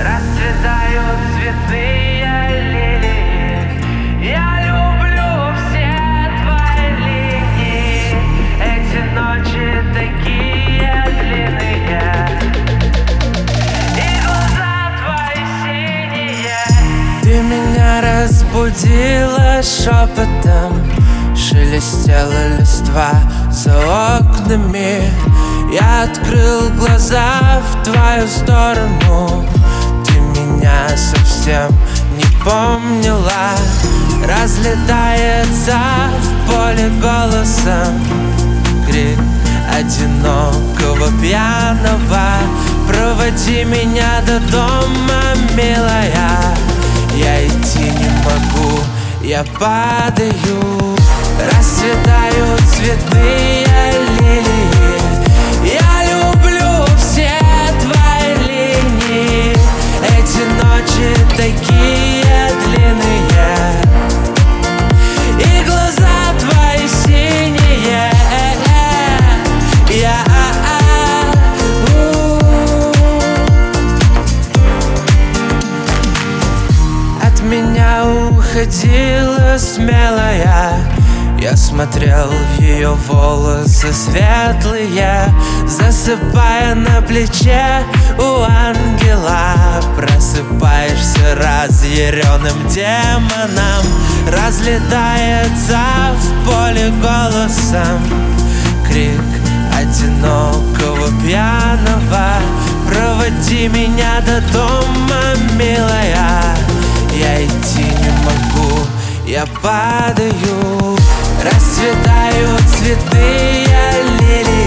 Расцветают цветные лилии. Я люблю все твои линии. Эти ночи такие длинные, и глаза твои синие. Ты меня разбудила шепотом, шелестела листва за окнами. Я открыл глаза в твою сторону. Ты меня совсем не помнила. Разлетается в поле голосом крик одинокого пьяного. Проводи меня до дома, милая. Я идти не могу, я падаю. Расцветают цветные лилии. Я люблю все твои линии. Эти ночи такие длинные, и глаза твои синие. От меня уходила смелая. Я смотрел в ее волосы светлые, засыпая на плече у ангела. Просыпаешься разъяренным демоном. Разлетается в поле голосом крик одинокого пьяного. Проводи меня до дома, милая. Я идти не могу, я падаю. Расцветают цветные лилии.